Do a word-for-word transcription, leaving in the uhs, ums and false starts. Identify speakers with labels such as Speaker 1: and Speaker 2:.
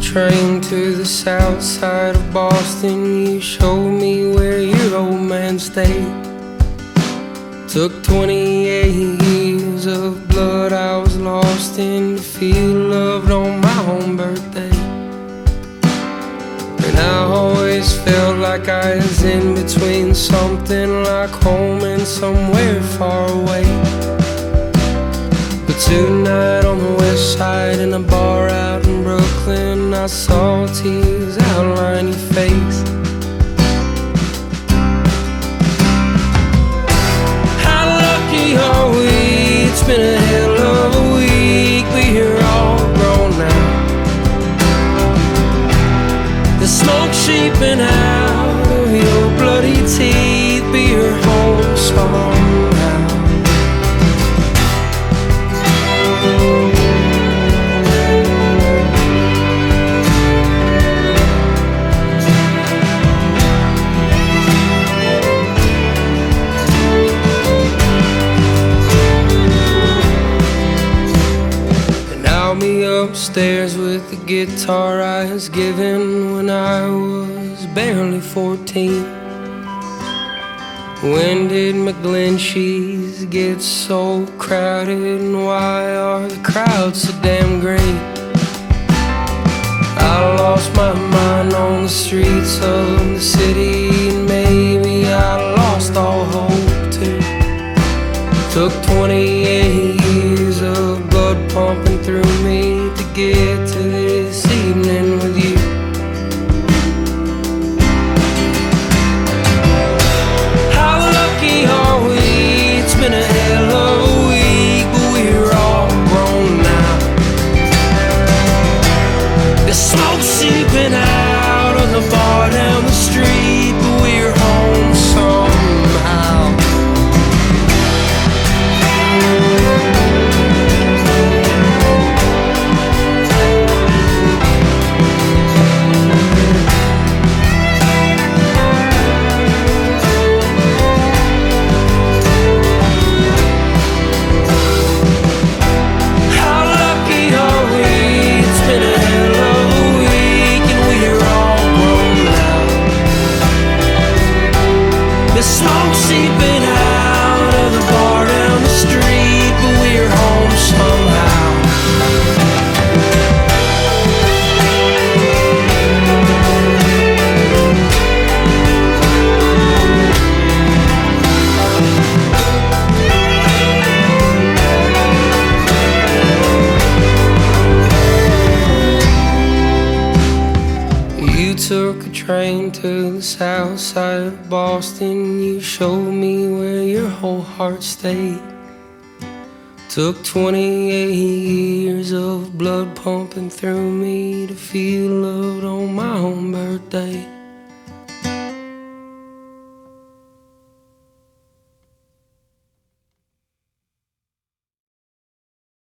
Speaker 1: train to the south side of Boston. You showed me where your old man stayed. Took twenty-eight years of blood I was lost in to feel loved on my own birthday. And I always felt like I was in between something like home and somewhere far away. But tonight on the west side in a bar out in Brooklyn, I saw tears outline your face. How lucky are we? It's been a hell of a week, but you're all grown now. The smoke seeping out of your bloody teeth, but you're home somehow. Upstairs with the guitar I was given when I was barely fourteen. When did McGlinchey's get so crowded, and why are the crowds so damn great? I lost my mind on the streets of the city, and maybe I lost all hope too. Took twenty-eight years of blood pumping through me to get to this evening with you. How lucky are we? It's been a hell of a week, but we're all grown now. The smoke seeping out of the bar down the street, but we're home somehow. The smoke seeping out of the bar down the street, but we're home somehow. You took a train to the south side of Boston. You showed me where your whole heart stayed. Took twenty-eight years of blood pumping through me to feel loved on my own birthday.